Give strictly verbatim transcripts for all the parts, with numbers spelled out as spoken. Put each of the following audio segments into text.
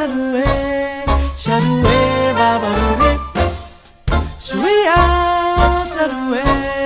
shadue, shadue, babarure, shwiya, shadue.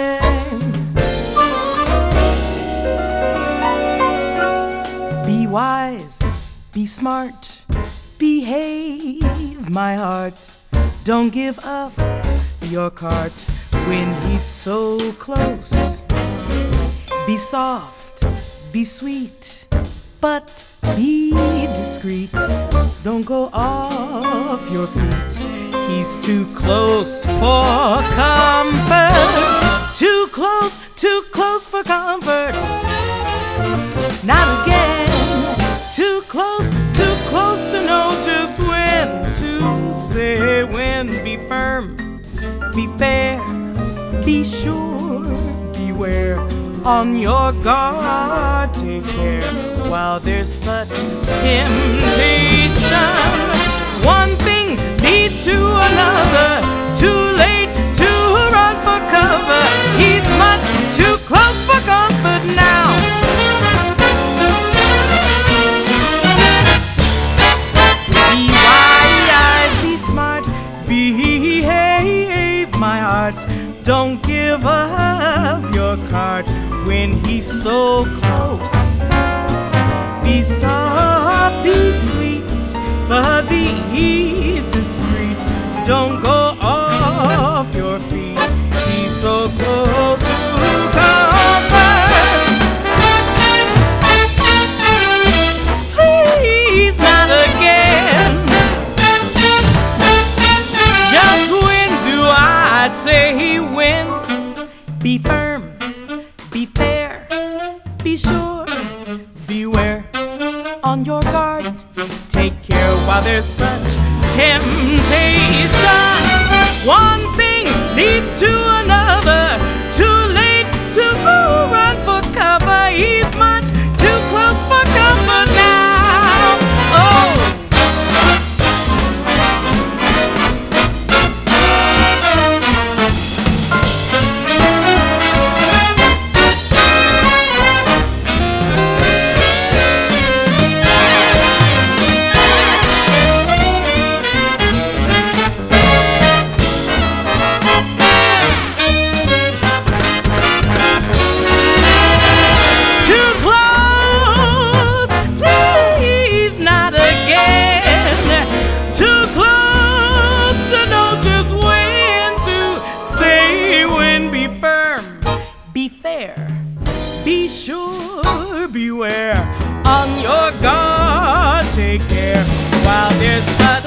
Be wise, be smart, behave, my heart. Don't give up your cart when he's so close. Be soft, be sweet, but be discreet. Don't go off your feet. He's too close for comfort. Too close, too close for comfort. Not again. Too close, too close to know just when to say when. Be firm, be fair, be sure, beware. On your guard, take care while there's such temptation. One thing leads to another. Too late to run for cover. He's much too close for comfort now. Be wise, be smart, behave, my heart. Don't give up your card when he's so close. Be soft, be sweet, but be discreet. Don't go off your feet. He's so close to comfort. Please, not again. Just when do I say when? Be firm, be fair, be sure, beware. On your guard, take care while there's such temptation. One thing leads to another. Too late to run for cover. He's much too close for comfort now. Oh. Be fair, be sure, beware. On your guard, take care while there's such